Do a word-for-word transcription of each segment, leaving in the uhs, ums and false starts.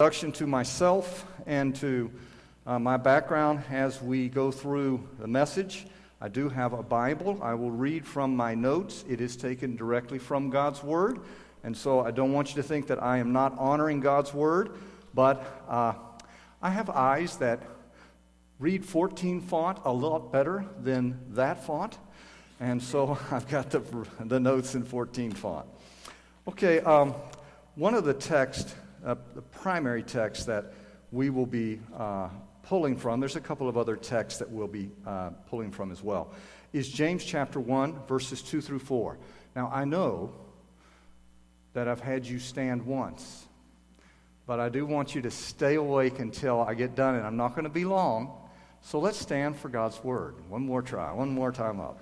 Introduction to myself and to uh, my background as we go through the message. I do have a Bible. I will read from my notes. It is taken directly from God's Word, and so I don't want you to think that I am not honoring God's Word, but uh, I have eyes that read fourteen font a lot better than that font, and so I've got the, the notes in fourteen font. Okay, um, one of the texts Uh, the primary text that we will be uh, pulling from, there's a couple of other texts that we'll be uh, pulling from as well, is James chapter one, verses two through four. Now, I know that I've had you stand once, but I do want you to stay awake until I get done, and I'm not going to be long, so let's stand for God's Word. One more try, one more time up.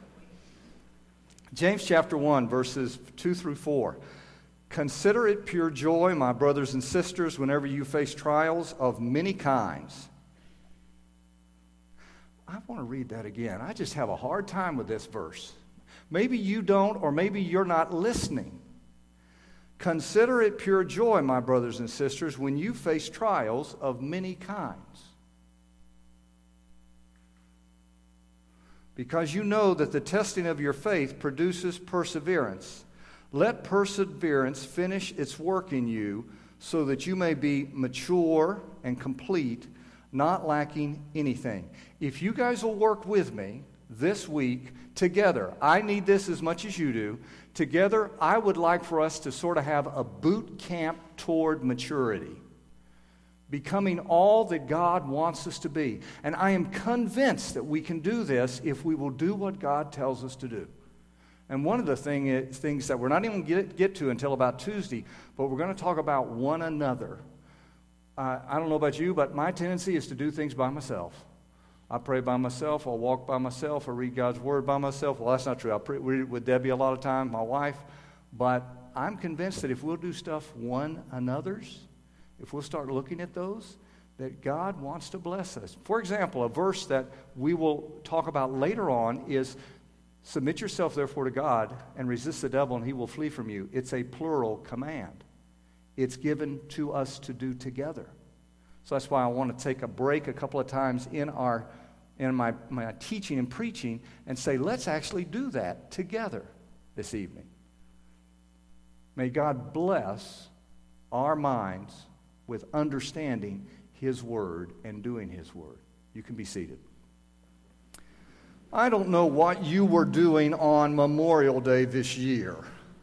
James chapter one, verses two through four. Consider it pure joy, my brothers and sisters, whenever you face trials of many kinds. I want to read that again. I just have a hard time with this verse. Maybe you don't, or maybe you're not listening. Consider it pure joy, my brothers and sisters, when you face trials of many kinds. Because you know that the testing of your faith produces perseverance. Let perseverance finish its work in you so that you may be mature and complete, not lacking anything. If you guys will work with me this week together, I need this as much as you do. Together, I would like for us to sort of have a boot camp toward maturity, becoming all that God wants us to be. And I am convinced that we can do this if we will do what God tells us to do. And one of the thing is, things that we're not even going to get to until about Tuesday, but we're going to talk about one another. Uh, I don't know about you, but my tendency is to do things by myself. I pray by myself, I'll walk by myself, I read God's Word by myself. Well, that's not true. I pray, read with Debbie a lot of time, my wife. But I'm convinced that if we'll do stuff one another's, if we'll start looking at those, that God wants to bless us. For example, a verse that we will talk about later on is, submit yourself, therefore, to God, and resist the devil, and he will flee from you. It's a plural command. It's given to us to do together. So that's why I want to take a break a couple of times in our, in my, my teaching and preaching and say, let's actually do that together this evening. May God bless our minds with understanding His Word and doing His Word. You can be seated. I don't know what you were doing on Memorial Day this year.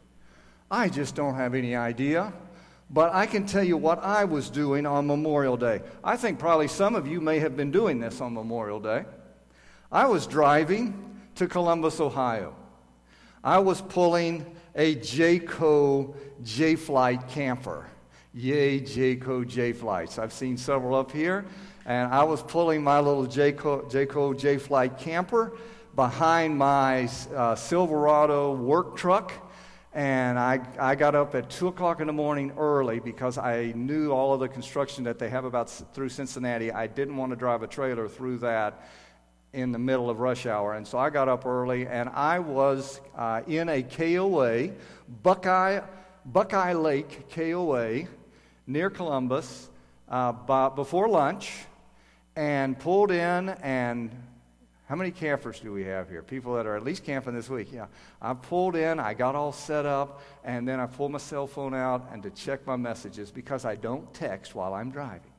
I just don't have any idea. But I can tell you what I was doing on Memorial Day. I think probably some of you may have been doing this on Memorial Day. I was driving to Columbus, Ohio. I was pulling a Jayco J-Flight camper. Yay, Jayco J-Flights. I've seen several up here. And I was pulling my little Jayco, Jayco J-Flight camper behind my uh, Silverado work truck. And I, I got up at two o'clock in the morning early because I knew all of the construction that they have about through Cincinnati. I didn't want to drive a trailer through that in the middle of rush hour. And so I got up early, and I was uh, in a K O A, Buckeye, Buckeye Lake K O A, near Columbus, uh, by, before lunch. And pulled in, and how many campers do we have here? People that are at least camping this week. Yeah, I pulled in, I got all set up, and then I pulled my cell phone out and to check my messages because I don't text while I'm driving.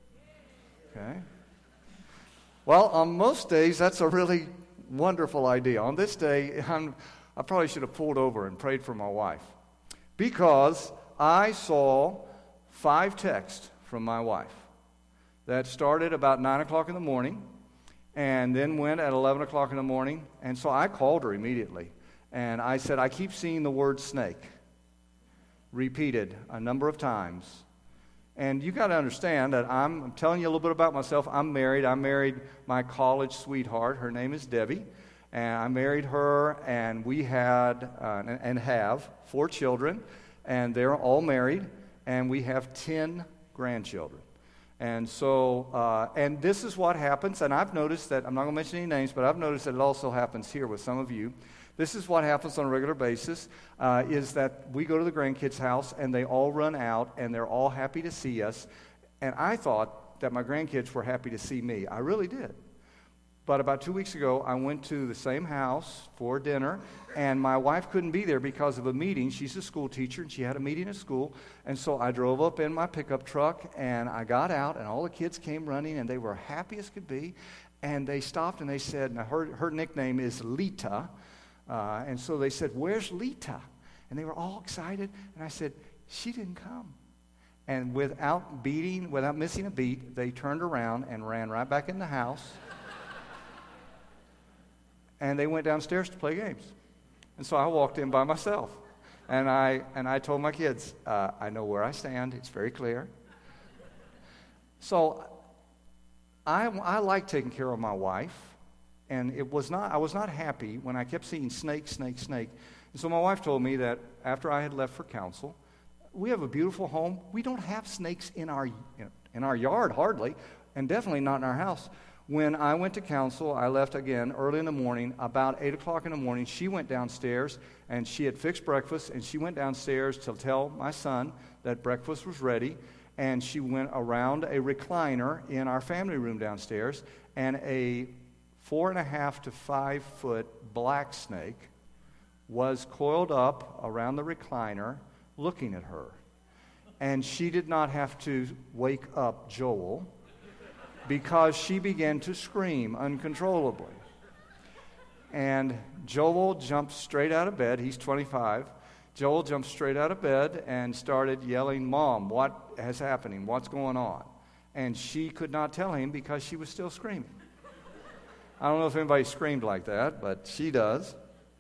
Okay? Well, on most days, that's a really wonderful idea. On this day, I'm, I probably should have pulled over and prayed for my wife because I saw five texts from my wife that started about nine o'clock in the morning and then went at eleven o'clock in the morning. And so I called her immediately. And I said, I keep seeing the word snake repeated a number of times. And you got to understand that I'm, I'm telling you a little bit about myself. I'm married. I married my college sweetheart. Her name is Debbie. And I married her, and we had uh, and have four children. And they're all married. And we have ten grandchildren. And so, uh, and this is what happens, and I've noticed that, I'm not going to mention any names, but I've noticed that it also happens here with some of you, This is what happens on a regular basis, uh, is that we go to the grandkids' house, and they all run out, and they're all happy to see us. And I thought that my grandkids were happy to see me. I really did. But about two weeks ago, I went to the same house for dinner, and my wife couldn't be there because of a meeting. She's a school teacher, and she had a meeting at school. And so I drove up in my pickup truck, and I got out, and all the kids came running, and they were happy as could be. And they stopped, and they said, and her, her nickname is Lita. Uh, and so they said, "Where's Lita?" And they were all excited. And I said, "She didn't come." And without beating, without missing a beat, they turned around and ran right back in the house. And they went downstairs to play games. And so I walked in by myself. And I and I told my kids, uh, I know where I stand. It's very clear. So I, I like taking care of my wife. And it was not, I was not happy when I kept seeing snake, snake, snake. And so my wife told me that after I had left for counsel, we have a beautiful home. We don't have snakes in our, in our yard, hardly, and definitely not in our house. When I went to counsel, I left again early in the morning, about eight o'clock in the morning. She went downstairs, and she had fixed breakfast, and she went downstairs to tell my son that breakfast was ready, and she went around a recliner in our family room downstairs, and a four and a half to five foot black snake was coiled up around the recliner looking at her. And she did not have to wake up Joel because she began to scream uncontrollably. And Joel jumped straight out of bed. He's twenty-five. Joel jumped straight out of bed and started yelling, "Mom, what is happening? What's going on?" And she could not tell him because she was still screaming. I don't know if anybody screamed like that, but she does.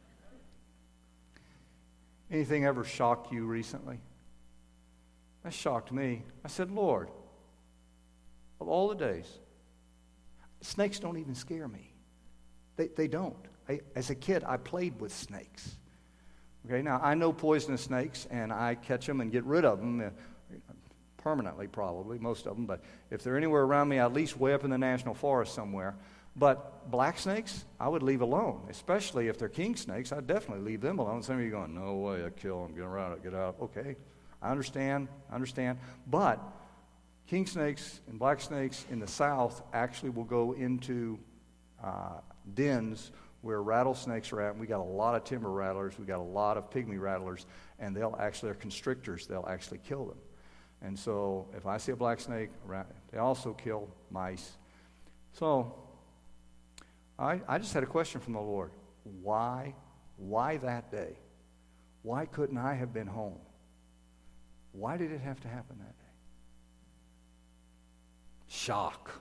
Anything ever shocked you recently? That shocked me. I said, "Lord, of all the days, snakes don't even scare me. They they don't. I, as a kid, I played with snakes. Okay, now I know poisonous snakes, and I catch them and get rid of them uh, permanently, probably most of them. But if they're anywhere around me, I at least way up in the national forest somewhere. But black snakes, I would leave alone, especially if they're king snakes. I'd definitely leave them alone. Some of you are going, "No way, I'd kill them. Get around, get out." Okay, I understand. I understand. But king snakes and black snakes in the South actually will go into uh, dens where rattlesnakes are at. And we got a lot of timber rattlers. We got a lot of pygmy rattlers, and they'll actually, they're constrictors. They'll actually kill them. And so if I see a black snake, they also kill mice. So I, I just had a question from the Lord. Why, why that day? Why couldn't I have been home? Why did it have to happen that day? Shock.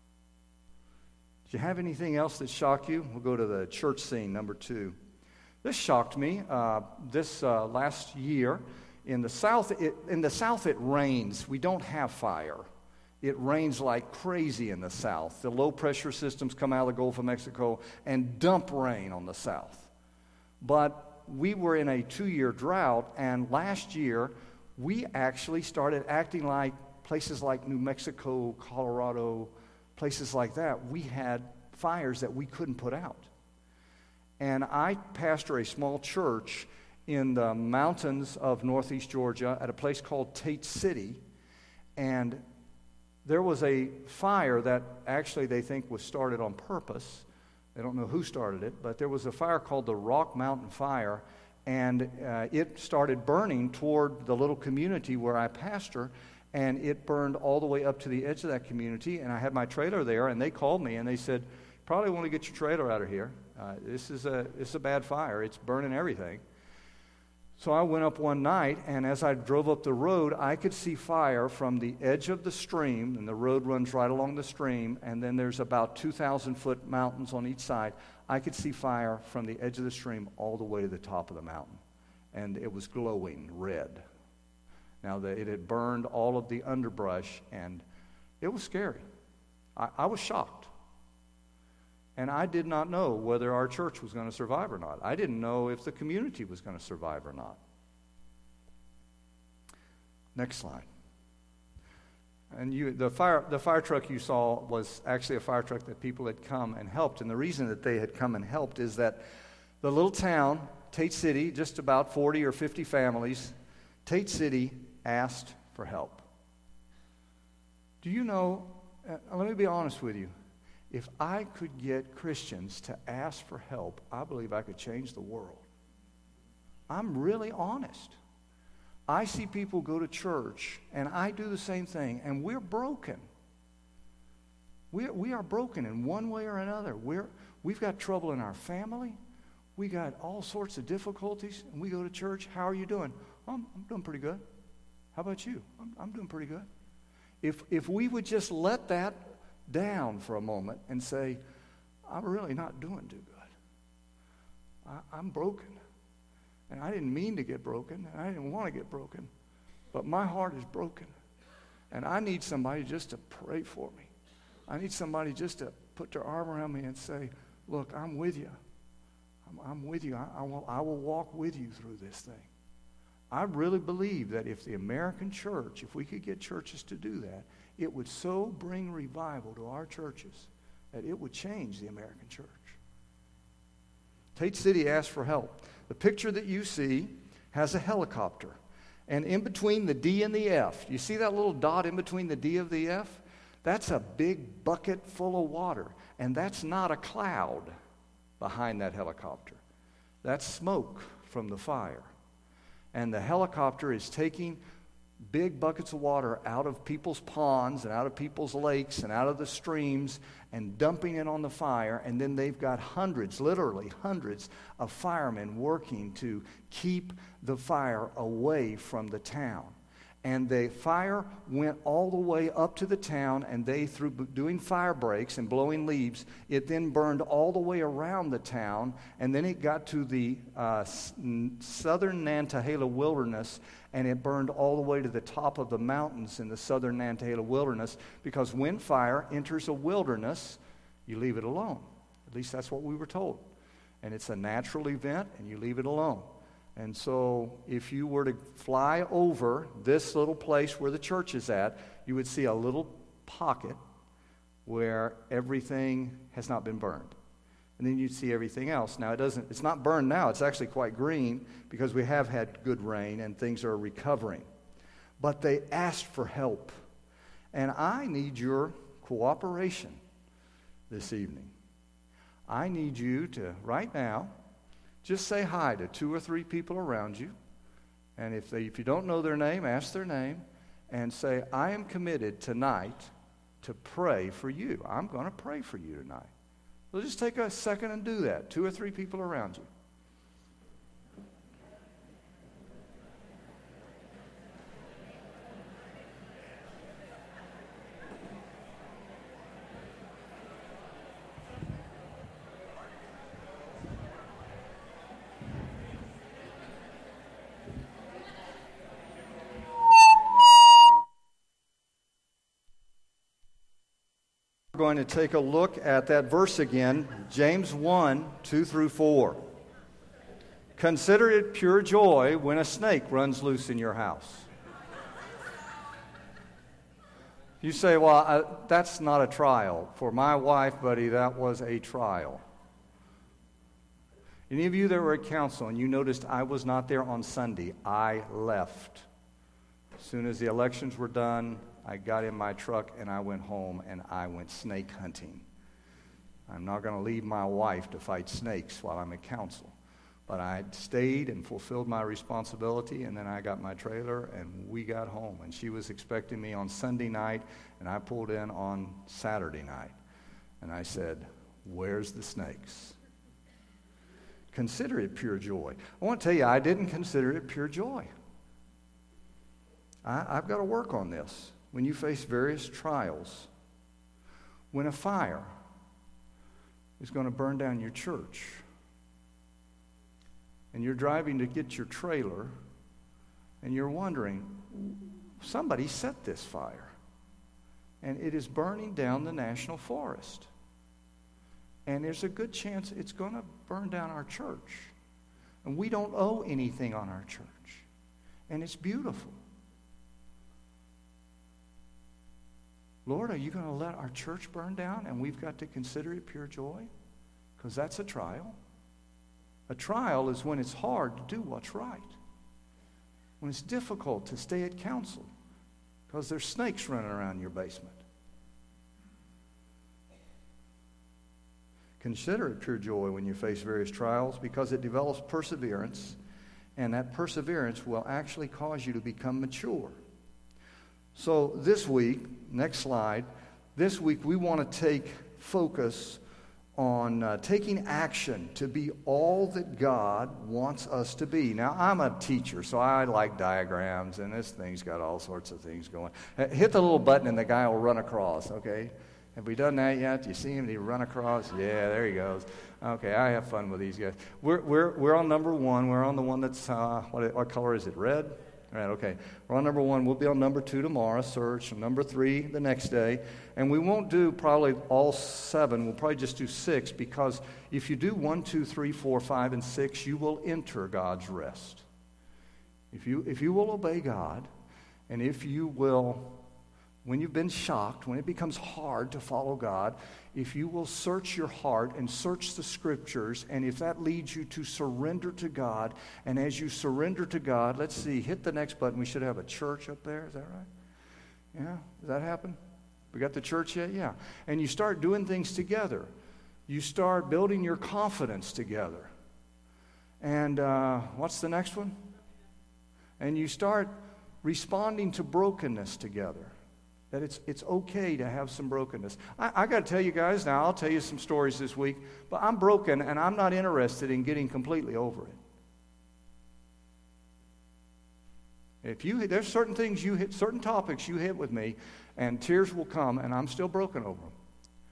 Do you have anything else that shocked you? We'll go to the church scene, number two. This shocked me. Uh, this uh, last year, in the South, it, in the South it rains. We don't have fire. It rains like crazy in the South. The low-pressure systems come out of the Gulf of Mexico and dump rain on the South. But we were in a two-year drought, and last year we actually started acting like places like New Mexico, Colorado, places like that. We had fires that we couldn't put out. And I pastor a small church in the mountains of northeast Georgia at a place called Tate City, and there was a fire that actually they think was started on purpose. They don't know who started it, but there was a fire called the Rock Mountain Fire, and uh, it started burning toward the little community where I pastor, and it burned all the way up to the edge of that community, and I had my trailer there, and they called me, and they said, "Probably want to get your trailer out of here. Uh, this is a this is a bad fire. It's burning everything." So I went up one night, and as I drove up the road, I could see fire from the edge of the stream, and the road runs right along the stream, and then there's about two thousand foot mountains on each side. I could see fire from the edge of the stream all the way to the top of the mountain, and it was glowing red. Now, the, it had burned all of the underbrush, and it was scary. I, I was shocked. And I did not know whether our church was going to survive or not. I didn't know if the community was going to survive or not. Next slide. And you, the fire, the fire truck you saw was actually a fire truck that people had come and helped. And the reason that they had come and helped is that the little town, Tate City, just about forty or fifty families, Tate City asked for help. Do you know, uh, let me be honest with you, if I could get Christians to ask for help, I believe I could change the world. I'm really honest. I see people go to church, and I do the same thing, and we're broken. We we are broken in one way or another. We're, we've got trouble in our family. We got all sorts of difficulties, and we go to church. How are you doing? I'm, I'm doing pretty good. How about you? I'm, I'm doing pretty good. If if we would just let that down for a moment and say, I'm really not doing too good. I, I'm broken. And I didn't mean to get broken, and I didn't want to get broken. But my heart is broken. And I need somebody just to pray for me. I need somebody just to put their arm around me and say, look, I'm with you. I'm, I'm with you. I, I, will, I will walk with you through this thing. I really believe that if the American church, if we could get churches to do that, it would so bring revival to our churches that it would change the American church. Tate City asked for help. The picture that you see has a helicopter. And in between the D and the F, you see that little dot in between the D and the F? That's a big bucket full of water. And that's not a cloud behind that helicopter. That's smoke from the fire. And the helicopter is taking big buckets of water out of people's ponds and out of people's lakes and out of the streams and dumping it on the fire. And then they've got hundreds, literally hundreds of firemen working to keep the fire away from the town. And the fire went all the way up to the town, and they, through doing fire breaks and blowing leaves, it then burned all the way around the town, and then it got to the uh, southern Nantahala wilderness, and it burned all the way to the top of the mountains in the southern Nantahala wilderness, because when fire enters a wilderness, you leave it alone. At least that's what we were told. And it's a natural event, and you leave it alone. And so if you were to fly over this little place where the church is at, you would see a little pocket where everything has not been burned. And then you'd see everything else. Now, it doesn't, it's not burned now. It's actually quite green because we have had good rain and things are recovering. But they asked for help. And I need your cooperation this evening. I need you to, right now, just say hi to two or three people around you. And if they, if you don't know their name, ask their name and say, I am committed tonight to pray for you. I'm going to pray for you tonight. So just take a second and do that. Two or three people around you. We're going to take a look at that verse again, James one, two through four. Consider it pure joy when a snake runs loose in your house. You say, well, I, that's not a trial. For my wife, buddy, that was a trial. Any of you that were at council and you noticed I was not there on Sunday, I left. As soon as the elections were done, I got in my truck and I went home and I went snake hunting. I'm not going to leave my wife to fight snakes while I'm at council. But I stayed and fulfilled my responsibility, and then I got my trailer and we got home. And she was expecting me on Sunday night, and I pulled in on Saturday night. And I said, where's the snakes? Consider it pure joy. I want to tell you, I didn't consider it pure joy. I, I've got to work on this. When you face various trials, when a fire is going to burn down your church, and you're driving to get your trailer, and you're wondering, somebody set this fire, and it is burning down the national forest. And there's a good chance it's going to burn down our church. And we don't owe anything on our church. And it's beautiful. Lord, are you going to let our church burn down and we've got to consider it pure joy? Because that's a trial. A trial is when it's hard to do what's right. When it's difficult to stay at counsel because there's snakes running around your basement. Consider it pure joy when you face various trials because it develops perseverance, and that perseverance will actually cause you to become mature. So this week, next slide, this week we want to take focus on uh, taking action to be all that God wants us to be. Now, I'm a teacher, so I like diagrams, and this thing's got all sorts of things going. Uh, hit the little button and the guy will run across, okay? Have we done that yet? Do you see him? Did he run across? Yeah, there he goes. Okay, I have fun with these guys. We're we're we're on number one. We're on the one that's, uh, what, what color is it? Red? Right, okay. We're on number one. We'll be on number two tomorrow, search, and number three the next day. And we won't do probably all seven. We'll probably just do six because if you do one, two, three, four, five, and six, you will enter God's rest. If you if you will obey God, and if you will, when you've been shocked, when it becomes hard to follow God, if you will search your heart and search the Scriptures, and if that leads you to surrender to God, and as you surrender to God, let's see, hit the next button. We should have a church up there. Is that right? Yeah? Does that happen? We got the church yet? Yeah. And you start doing things together. You start building your confidence together. And uh, what's the next one? And you start responding to brokenness together. That it's it's okay to have some brokenness. I, I got to tell you guys now, I'll tell you some stories this week, but I'm broken and I'm not interested in getting completely over it. If you there's certain things you hit, certain topics you hit with me, and tears will come, and I'm still broken over them.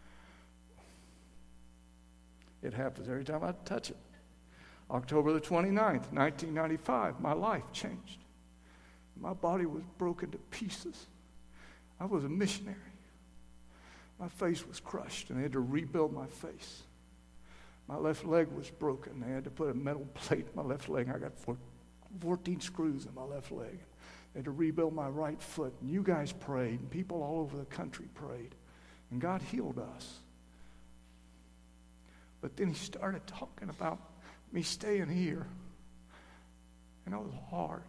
It happens every time I touch it. October the twenty-ninth, nineteen ninety-five, my life changed. My body was broken to pieces. I was a missionary. My face was crushed, and they had to rebuild my face. My left leg was broken. They had to put a metal plate in my left leg. I got fourteen screws in my left leg. They had to rebuild my right foot. And you guys prayed, and people all over the country prayed. And God healed us. But then he started talking about me staying here. And it was hard.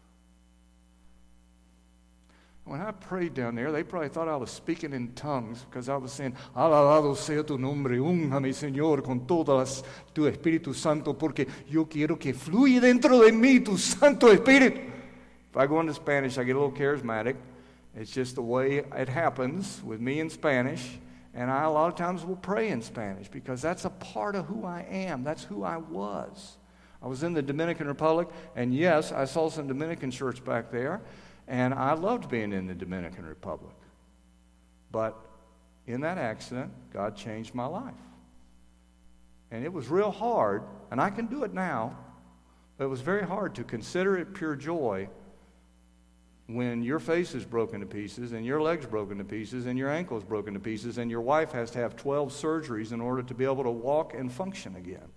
When I prayed down there, they probably thought I was speaking in tongues because I was saying, alabado sea tu nombre, úngame, Señor, con todas tu Espíritu Santo, porque yo quiero que fluya dentro de mí tu Santo Espíritu. If I go into Spanish, I get a little charismatic. It's just the way it happens with me in Spanish. And I a lot of times will pray in Spanish because that's a part of who I am. That's who I was. I was in the Dominican Republic, and yes, I saw some Dominican church back there. And I loved being in the Dominican Republic. But in that accident, God changed my life. And it was real hard, and I can do it now, but it was very hard to consider it pure joy when your face is broken to pieces, and your leg's broken to pieces, and your ankle's broken to pieces, and your wife has to have twelve surgeries in order to be able to walk and function again.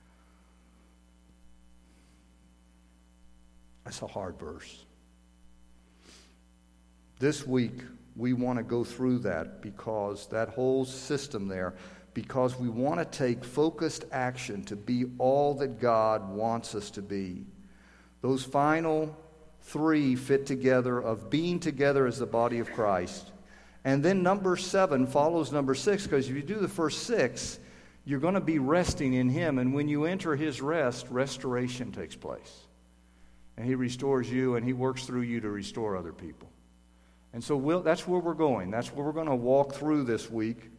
That's a hard verse. This week, we want to go through that because that whole system there, because we want to take focused action to be all that God wants us to be. Those final three fit together of being together as the body of Christ. And then number seven follows number six, because if you do the first six, you're going to be resting in Him. And when you enter His rest, restoration takes place. And He restores you, and He works through you to restore other people. And so we'll, that's where we're going. That's where we're going to walk through this week.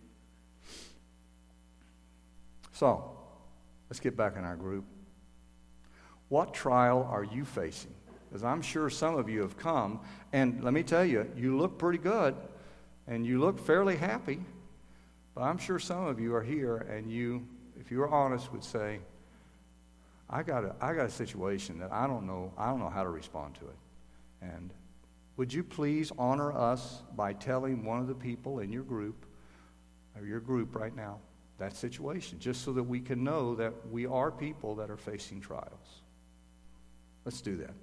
So, let's get back in our group. What trial are you facing? Because I'm sure some of you have come, and let me tell you, you look pretty good, and you look fairly happy, but I'm sure some of you are here, and you, if you were honest, would say, I got a, I got a situation that I don't know, I don't know how to respond to it. And would you please honor us by telling one of the people in your group, or your group right now, that situation, just so that we can know that we are people that are facing trials. Let's do that.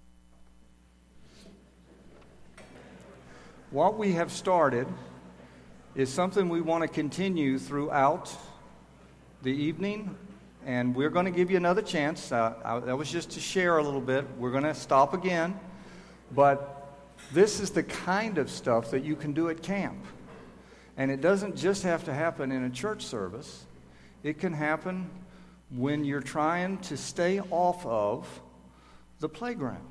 What we have started is something we want to continue throughout the evening and we're going to give you another chance. Uh, I, that was just to share a little bit. We're going to stop again, but this is the kind of stuff that you can do at camp. And it doesn't just have to happen in a church service. It can happen when you're trying to stay off of the playground.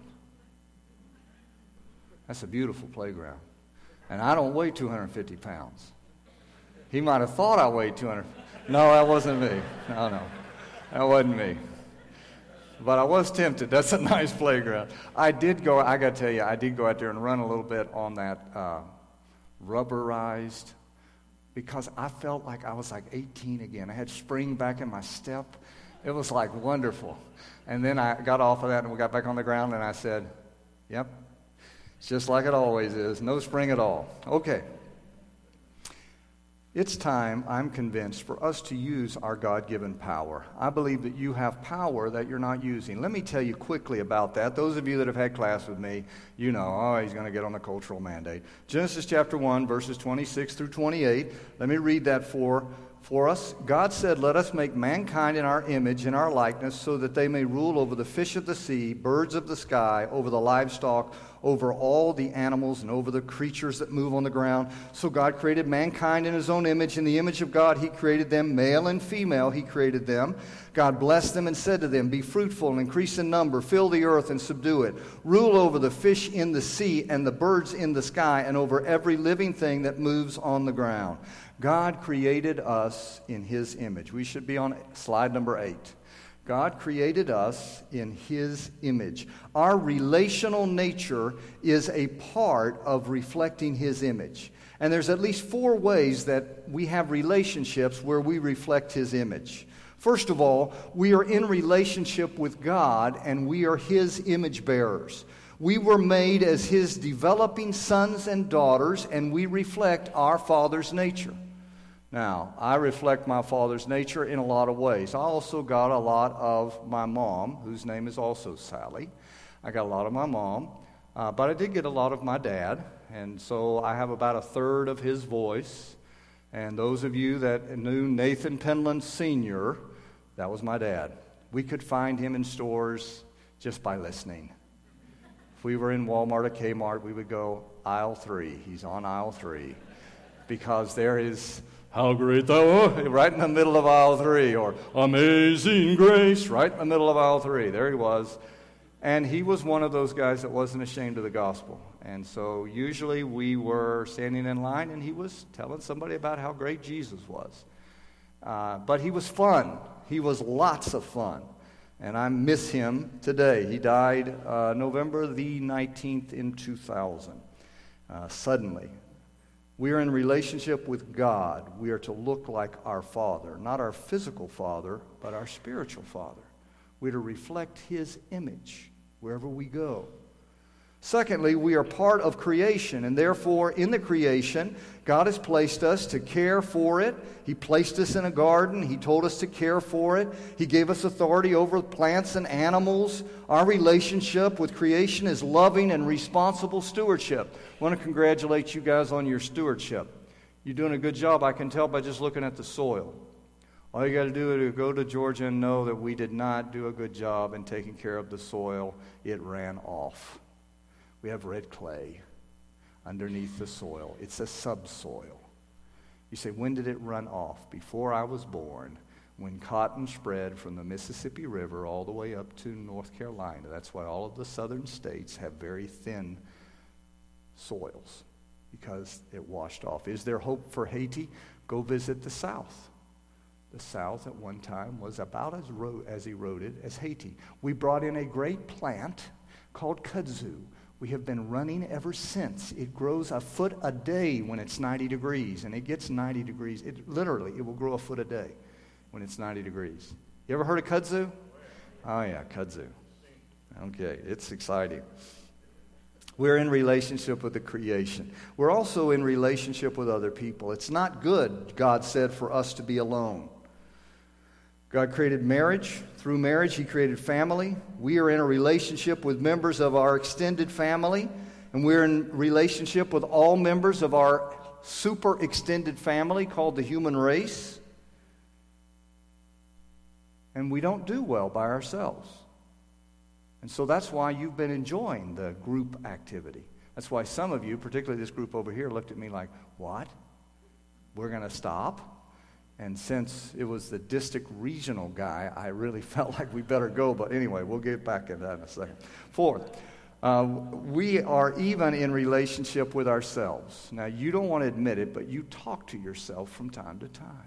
That's a beautiful playground. And I don't weigh two hundred fifty pounds. He might have thought I weighed two hundred. No, that wasn't me. No, no. That wasn't me. But I was tempted. That's a nice playground. I did go, I got to tell you, I did go out there and run a little bit on that uh, rubberized, because I felt like I was like eighteen again. I had spring back in my step. It was like wonderful. And then I got off of that and we got back on the ground and I said, yep, it's just like it always is. No spring at all. Okay. It's time, I'm convinced, for us to use our God-given power. I believe that you have power that you're not using. Let me tell you quickly about that. Those of you that have had class with me, you know, oh, he's going to get on the cultural mandate. Genesis chapter one, verses twenty-six through twenty-eight. Let me read that for, for us. God said, let us make mankind in our image, in our likeness, so that they may rule over the fish of the sea, birds of the sky, over the livestock, over all the animals, and over the creatures that move on the ground. So God created mankind in his own image. In the image of God, he created them, male and female, he created them. God blessed them and said to them, be fruitful and increase in number, fill the earth and subdue it. Rule over the fish in the sea and the birds in the sky, and over every living thing that moves on the ground. God created us in his image. We should be on slide number eight. God created us in his image. Our relational nature is a part of reflecting his image. And there's at least four ways that we have relationships where we reflect his image. First of all, we are in relationship with God and we are his image bearers. We were made as his developing sons and daughters, and we reflect our Father's nature. Now, I reflect my Father's nature in a lot of ways. I also got a lot of my mom, whose name is also Sally. I got a lot of my mom, uh, but I did get a lot of my dad, and so I have about a third of his voice. And those of you that knew Nathan Penland Senior, that was my dad. We could find him in stores just by listening. If we were in Walmart or Kmart, we would go, aisle three. He's on aisle three. Because there is... How great thou art, right in the middle of aisle three, or Amazing Grace, right in the middle of aisle three. There he was. And he was one of those guys that wasn't ashamed of the gospel. And so usually we were standing in line, and he was telling somebody about how great Jesus was. Uh, but he was fun. He was lots of fun. And I miss him today. He died uh, November the nineteenth in two thousand, uh, suddenly. We are in relationship with God. We are to look like our Father, not our physical Father, but our spiritual Father. We are to reflect his image wherever we go. Secondly, we are part of creation, and therefore in the creation, God has placed us to care for it. He placed us in a garden. He told us to care for it. He gave us authority over plants and animals. Our relationship with creation is loving and responsible stewardship. I want to congratulate you guys on your stewardship. You're doing a good job, I can tell by just looking at the soil. All you got to do is go to Georgia and know that we did not do a good job in taking care of the soil. It ran off. We have red clay underneath the soil. It's a subsoil. You say, when did it run off? Before I was born, when cotton spread from the Mississippi River all the way up to North Carolina. That's why all of the southern states have very thin soils, because it washed off. Is there hope for Haiti? Go visit the South. The South at one time was about as, ro- as eroded as Haiti. We brought in a great plant called kudzu. We have been running ever since. It grows a foot a day when it's ninety degrees, and it gets ninety degrees. It literally, it will grow a foot a day when it's ninety degrees. You ever heard of kudzu? Oh yeah, kudzu. Okay, it's exciting. We're in relationship with the creation. We're also in relationship with other people. It's not good, God said, for us to be alone. God created marriage. Through marriage, he created family. We are in a relationship with members of our extended family, and we're in relationship with all members of our super extended family called the human race. And we don't do well by ourselves. And so that's why you've been enjoying the group activity. That's why some of you, particularly this group over here, looked at me like, what? We're going to stop? And since it was the district regional guy, I really felt like we better go. But anyway, we'll get back into that in a second. Fourth, uh, we are even in relationship with ourselves. Now, you don't want to admit it, but you talk to yourself from time to time.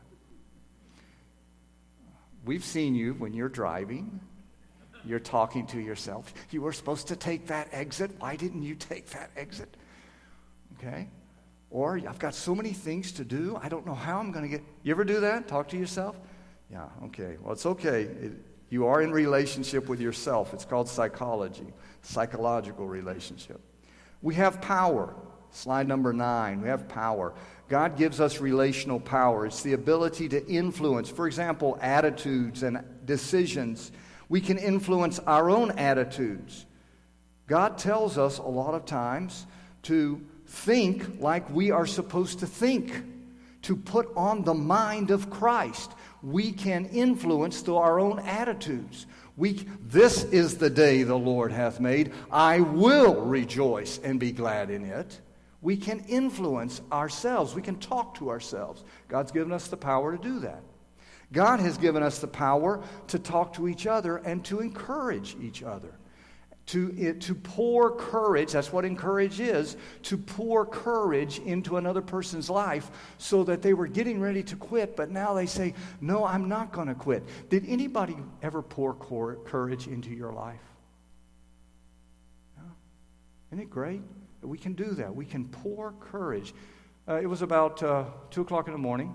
We've seen you when you're driving. You're talking to yourself. You were supposed to take that exit. Why didn't you take that exit? Okay? Or, I've got so many things to do, I don't know how I'm going to get... You ever do that? Talk to yourself? Yeah, okay. Well, it's okay. It, you are in relationship with yourself. It's called psychology, psychological relationship. We have power. Slide number nine. We have power. God gives us relational power. It's the ability to influence, for example, attitudes and decisions. We can influence our own attitudes. God tells us a lot of times to think like we are supposed to think, to put on the mind of Christ. We can influence through our own attitudes. We, this is the day the Lord hath made. I will rejoice and be glad in it. We can influence ourselves. We can talk to ourselves. God's given us the power to do that. God has given us the power to talk to each other and to encourage each other. To, it, to pour courage, that's what encourage is, to pour courage into another person's life so that they were getting ready to quit, but now they say, no, I'm not going to quit. Did anybody ever pour cor- courage into your life? No? Isn't it great? We can do that. We can pour courage. Uh, it was about uh, two o'clock in the morning.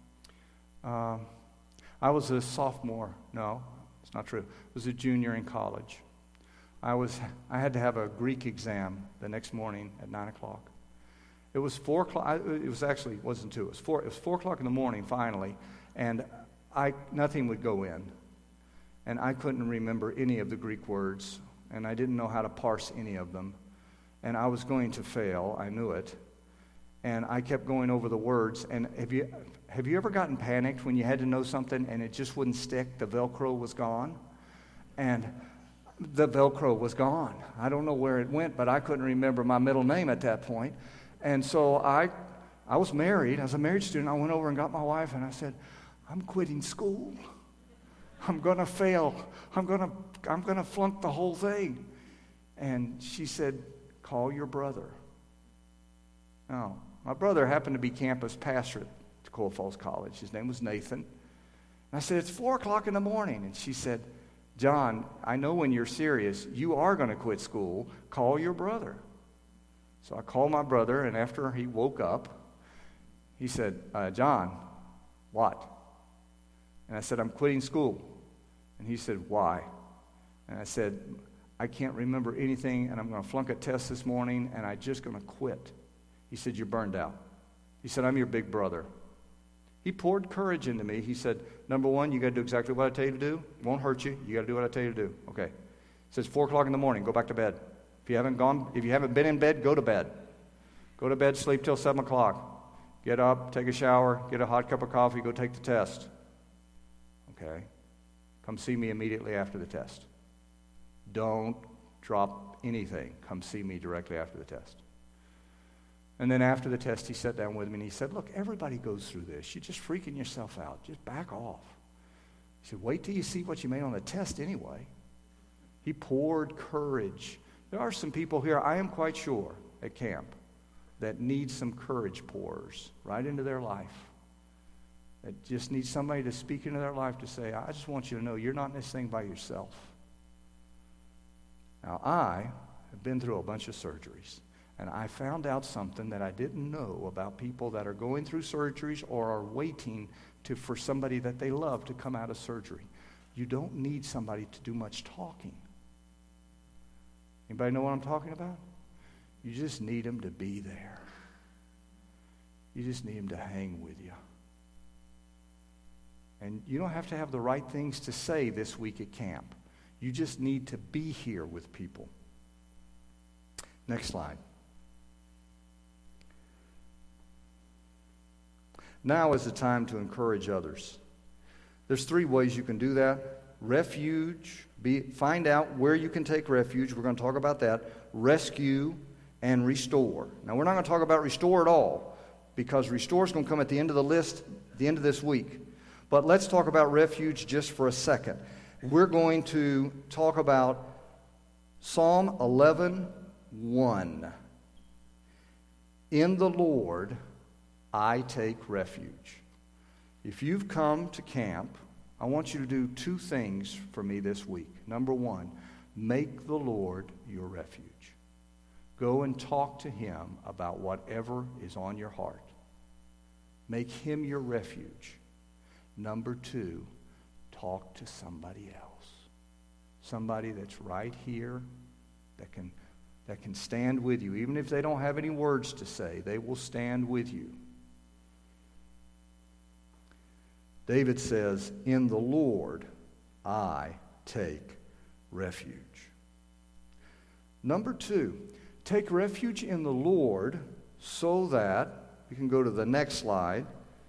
Uh, I was a sophomore. No, it's not true. I was a junior in college. I was. I had to have a Greek exam the next morning at nine o'clock. It was four o'clock. It was actually it wasn't two. It was four. It was four o'clock in the morning finally, and I nothing would go in, and I couldn't remember any of the Greek words, and I didn't know how to parse any of them, and I was going to fail. I knew it, and I kept going over the words. And have you have you ever gotten panicked when you had to know something and it just wouldn't stick? The Velcro was gone, and the Velcro was gone. I don't know where it went, but I couldn't remember my middle name at that point. And so I I was married. As a married student, I went over and got my wife, and I said, I'm quitting school. I'm going to fail. I'm going to I'm going to flunk the whole thing. And she said, call your brother. Now, my brother happened to be campus pastor at Toccoa Falls College. His name was Nathan. And I said, it's four o'clock in the morning. And she said, John, I know when you're serious, you are going to quit school. Call your brother. So I called my brother, and after he woke up, he said, uh, John, what? And I said, I'm quitting school. And he said, why? And I said, I can't remember anything, and I'm going to flunk a test this morning, and I'm just going to quit. He said, you're burned out. He said, I'm your big brother. He poured courage into me. He said, number one, you got to do exactly what I tell you to do. It won't hurt you. You got to do what I tell you to do. Okay. He says, four o'clock in the morning, go back to bed. If you haven't gone, if you haven't been in bed, go to bed. Go to bed, sleep till seven o'clock. Get up, take a shower, get a hot cup of coffee, go take the test. Okay. Come see me immediately after the test. Don't drop anything. Come see me directly after the test. And then after the test, he sat down with me and he said, look, everybody goes through this. You're just freaking yourself out. Just back off. He said, wait till you see what you made on the test anyway. He poured courage. There are some people here, I am quite sure, at camp, that need some courage pours right into their life. That just need somebody to speak into their life to say, I just want you to know you're not in this thing by yourself. Now, I have been through a bunch of surgeries. And I found out something that I didn't know about people that are going through surgeries or are waiting to, for somebody that they love to come out of surgery. You don't need somebody to do much talking. Anybody know what I'm talking about? You just need them to be there. You just need them to hang with you. And you don't have to have the right things to say this week at camp. You just need to be here with people. Next slide. Now is the time to encourage others. There's three ways you can do that. refuge, be, find out where you can take refuge. We're going to talk about that. Rescue and restore. Now, we're not going to talk about restore at all, because restore is going to come at the end of the list, the end of this week. But let's talk about refuge just for a second. We're going to talk about Psalm eleven one. In the Lord I take refuge. If you've come to camp, I want you to do two things for me this week. Number one, make the Lord your refuge. Go and talk to him about whatever is on your heart. Make him your refuge. Number two, talk to somebody else. Somebody that's right here that can, that can stand with you. Even if they don't have any words to say, they will stand with you. David says, in the Lord I take refuge. Number two, take refuge in the Lord so that, you can go to the next slide,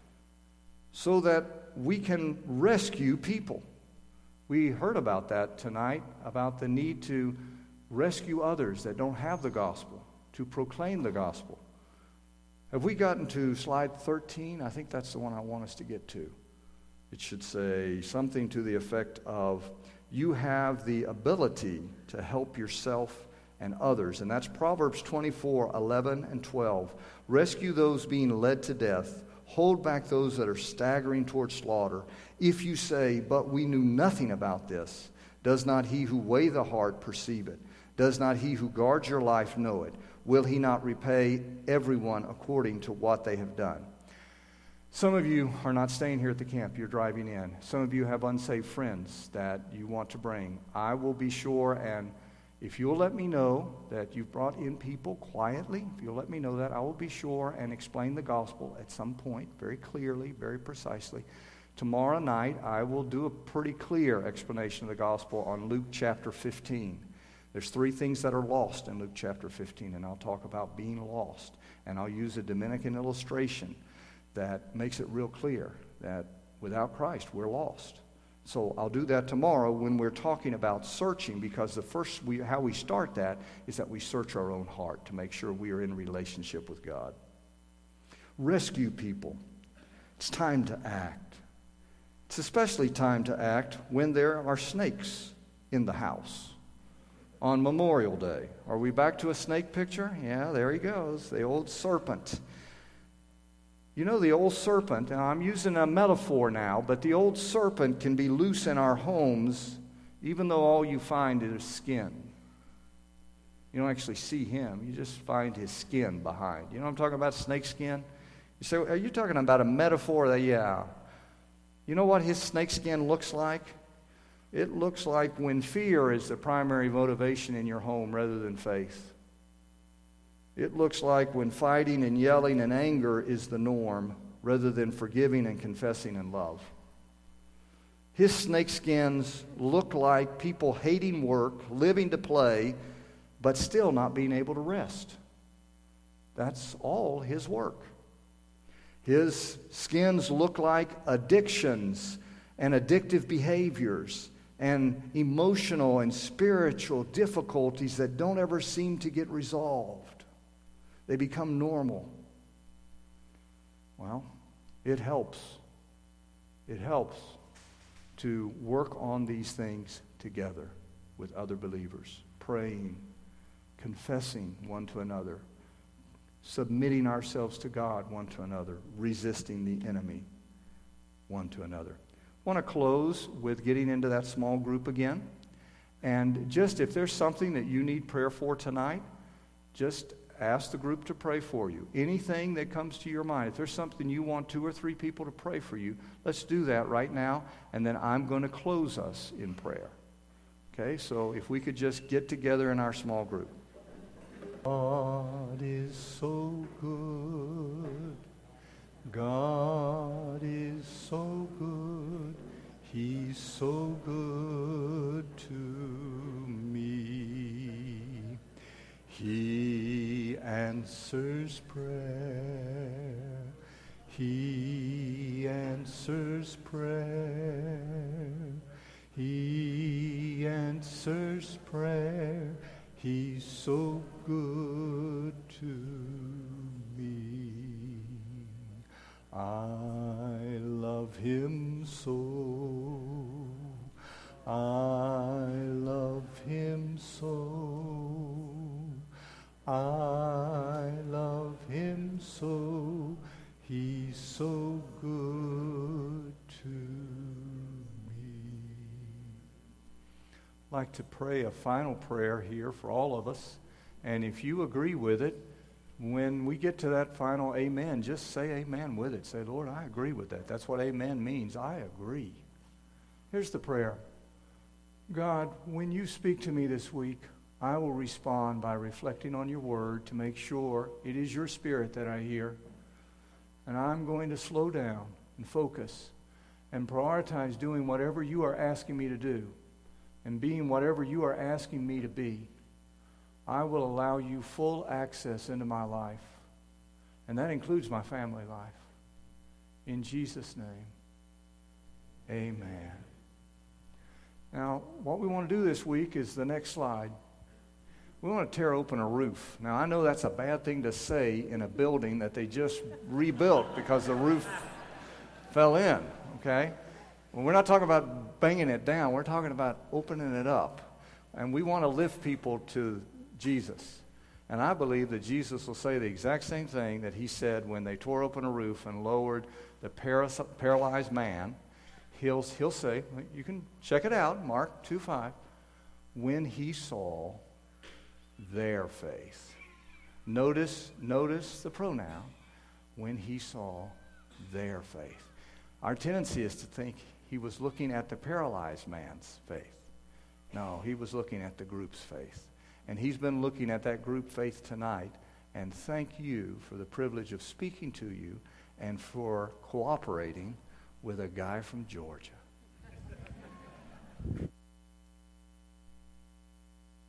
so that we can rescue people. We heard about that tonight, about the need to rescue others that don't have the gospel, to proclaim the gospel. Have we gotten to slide thirteen? I think that's the one I want us to get to. It should say something to the effect of, you have the ability to help yourself and others. And that's Proverbs twenty-four, eleven and twelve. Rescue those being led to death. Hold back those that are staggering toward slaughter. If you say, but we knew nothing about this, does not he who weigh the heart perceive it? Does not he who guards your life know it? Will he not repay everyone according to what they have done? Some of you are not staying here at the camp. You're driving in. Some of you have unsaved friends that you want to bring. I will be sure, and if you'll let me know that you've brought in people quietly, if you'll let me know that, I will be sure and explain the gospel at some point very clearly, very precisely. Tomorrow night, I will do a pretty clear explanation of the gospel on Luke chapter fifteen. There's three things that are lost in Luke chapter fifteen, and I'll talk about being lost. And I'll use a Dominican illustration that makes it real clear that without Christ, we're lost. So I'll do that tomorrow when we're talking about searching, because the first we, how we start that is that we search our own heart to make sure we are in relationship with God. Rescue people. It's time to act. It's especially time to act when there are snakes in the house. On Memorial Day. Are we back to a snake picture? Yeah, there he goes, the old serpent. You know, the old serpent, and I'm using a metaphor now, but the old serpent can be loose in our homes even though all you find is skin. You don't actually see him. You just find his skin behind. You know what I'm talking about, snake skin? You say, are you talking about a metaphor? That, yeah. You know what his snake skin looks like? It looks like when fear is the primary motivation in your home rather than faith. It looks like when fighting and yelling and anger is the norm rather than forgiving and confessing in love. His snake skins look like people hating work, living to play, but still not being able to rest. That's all his work. His skins look like addictions and addictive behaviors and emotional and spiritual difficulties that don't ever seem to get resolved. They become normal. Well, it helps. It helps to work on these things together with other believers, praying, confessing one to another, submitting ourselves to God one to another, resisting the enemy one to another. I want to close with getting into that small group again. And just if there's something that you need prayer for tonight, just ask the group to pray for you. Anything that comes to your mind, if there's something you want two or three people to pray for you, let's do that right now, and then I'm going to close us in prayer. Okay, so if we could just get together in our small group. God is so good. God is so good. He's so good to me. He answers prayer. He answers prayer. He answers prayer. He's so good to me. I love him so. I love him so. I love him so. He's so good to me. I'd like to pray a final prayer here for all of us. And if you agree with it, when we get to that final amen, just say amen with it. Say, Lord, I agree with that. That's what amen means. I agree. Here's the prayer. God, when you speak to me this week, I will respond by reflecting on your word to make sure it is your spirit that I hear. And I'm going to slow down and focus and prioritize doing whatever you are asking me to do and being whatever you are asking me to be. I will allow you full access into my life. And that includes my family life. In Jesus' name, amen. Now, what we want to do this week is the next slide. We want to tear open a roof. Now, I know that's a bad thing to say in a building that they just rebuilt because the roof fell in, okay? Well, we're not talking about banging it down. We're talking about opening it up. And we want to lift people to Jesus. And I believe that Jesus will say the exact same thing that he said when they tore open a roof and lowered the paras- paralyzed man. He'll, he'll say, you can check it out, Mark two five, when he saw their faith. Notice, notice the pronoun, when he saw their faith. Our tendency is to think he was looking at the paralyzed man's faith. No, he was looking at the group's faith. And he's been looking at that group faith tonight. And thank you for the privilege of speaking to you and for cooperating with a guy from Georgia.